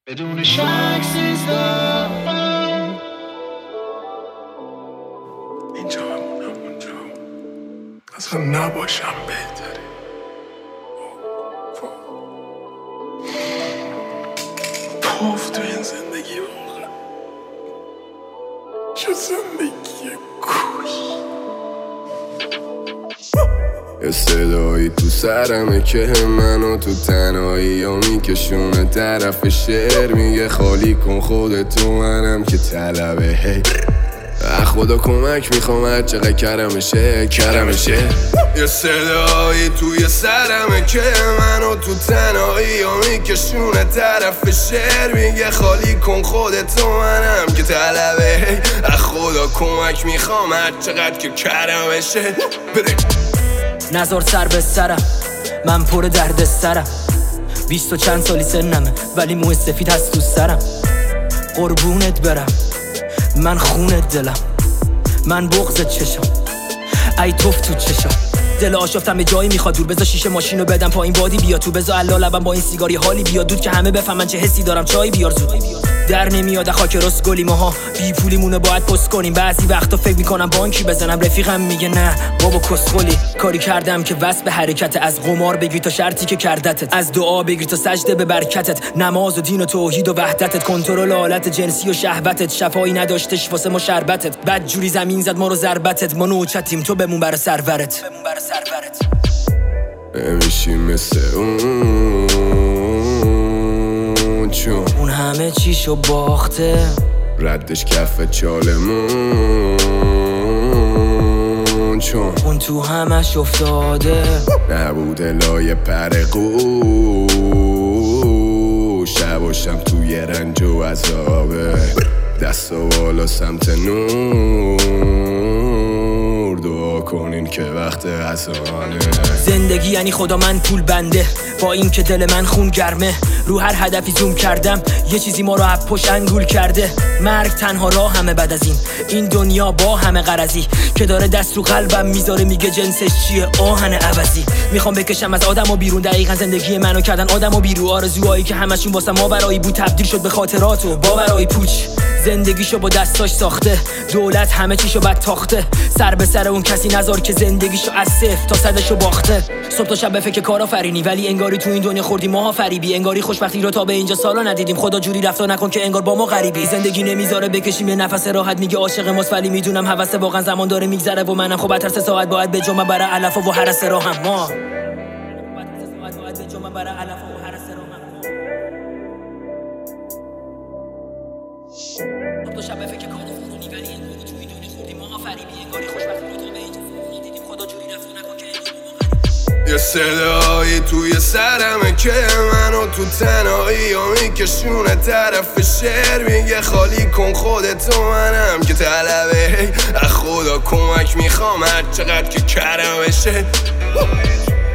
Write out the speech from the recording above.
بدون شک سیزدم اینجا بمونم اونجا اصلا نباشم بهتره. پاف تو این زندگی واقعا چه زندگی کوی. یه صدایی تو سرمه که منو تو تنهایی یا میکشونه طرف شعر، میگه خالی کن خودتو منم که طلبه. هی خدا کمک میخوام هر چقدر کرمشه. یه صدایی توی سرمه که منو تو تنهایی یا میکشونه طرف شعر، میگه خالی کن خودتو منم که طلبه. خدا کمک میخوام هر چقدر که کرمشه. بده نزار سر به سرم، من پر درد سرم. 20 و چند سالی سنمه ولی موه سفید هست تو سرم. قربونت برم من خونت دلم، من بغضت چشم ای توف تو چشم. دل آشفتم به جایی میخواد دور، بذار شیشه ماشینو بدم پایین بادی بیا تو، بذار الا لبم با این سیگاری حالی بیاد دود که همه بفهمن چه حسی دارم. چای بیار زود در نمیاد خاک راست گلی ماها بی پولیمونو باید پست کنیم. بعضی وقتا فکر میکنم بانکی بزنم، رفیقم میگه نه بابا کسخلی. کاری کردم که وصل به حرکت، از قمار بگیر تا شرطی که کردتت، از دعا بگیر تا سجده به برکتت، نماز و دین و توحید و وحدتت، کنترل حالت جنسی و شهوتت، شفایی نداشتش واسه ما شربتت، بد جوری زمین زد ما رو ضربتت، ما نوچتیم تو بمون برا سرورت. نمیشی مثل اون چون اون همه چیشو باخته، ردش کف چالمون چون اون تو همش افتاده، نبوده لای پر قوش. شباشم توی رنج و عذابه، دست و بالا سمت نور، دعا کنین که وقت اذانه. زندگی یعنی خدا من پول بنده، با این که دل من خون گرمه، رو هر هدفی زوم کردم یه چیزی ما رو از پشت انگول کرده. مرگ تنها راه همه بعد از این دنیا با همه غرضی که داره دست رو قلبم میذاره، میگه جنسش چیه آهن عوضی. میخوام بکشم از آدمو بیرون، دقیقا زندگی منو کردن آدمو بیرون. آرزوهایی که همشون واسه ما برای بود تبدیل شد به خاطرات و باورای پوچ. زندگیشو با دستاش ساخته، دولت همه چیشو بد تاخته، سر به سر اون کسی نذار که زندگیشو از صفر تا صدشو باخته. صبح تا شب به فکر کارآفرینی ولی انگاری تو این دنیا خوردیم ماها فریبی، انگاری خوشبختی رو تا به اینجا سالا ندیدیم. خدا جوری رفتار نکن که انگار با ما غریبی. زندگی نمیذاره بکشیم یه نفس راحت، میگه عاشق ماست ولی میدونم هوس واقعا زمان داره میگذره و منم خب بعد 3 ساعت باید به جمعه برای علف و هرس راهم ما. تو شب فکر کارآفرینی ولی انگاری تو این دنیا خوردیم ماها فریبی، انگاری خوشبختی رو تا به اینجا ندیدیم. خدا جوری رفتار نکن که یه صدایی توی سرمه که منو تو تنهایی یا میکشونه طرف شعر، میگه خالی کن خودتو منم که طلبه. خدا کمک میخوام هر چقدر که کرمشه.